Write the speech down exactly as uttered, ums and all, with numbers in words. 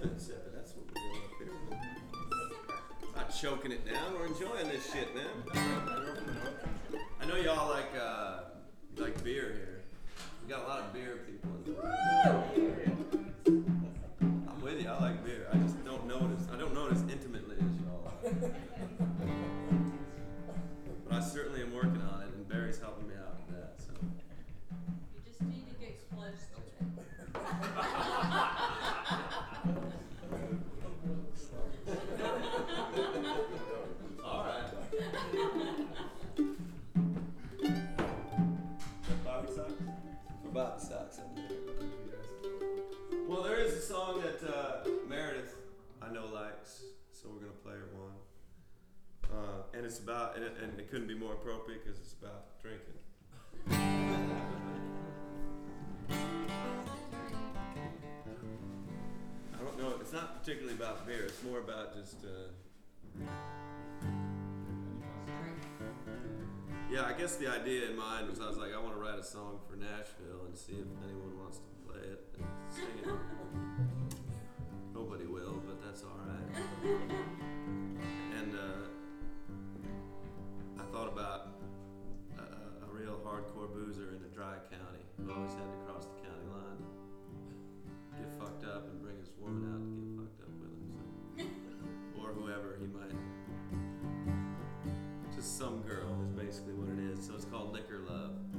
Sipping, sipping. That's what we're doing up here. Not choking it down. We're enjoying this shit, man. I know y'all like uh, like beer here. We got a lot of beer people in the room. I'm with you. I like beer. I just don't notice. I don't notice intimately as y'all. But I certainly am working on it, and Barry's helping me out with that. So. You just need to get close to it. All right. Bobby Socks? Or Bobby Socks. Well, there is a song that uh, Meredith I know likes, so we're gonna play her one. Uh, and it's about, and it, and it couldn't be more appropriate because it's about drinking. I don't know. It's not particularly about beer. It's more about just. Uh, yeah, I guess the idea in mind was I was like, I want to write a song for Nashville and see if anyone wants to play it and sing it. Nobody will, but that's all right. And uh, I thought about a, a real hardcore boozer in a dry county who always had to cross the county line, get fucked up, and bring his woman out to get fucked up with him, so. Or whoever he might. Just some girl is basically what it is. So it's called Liquor Love.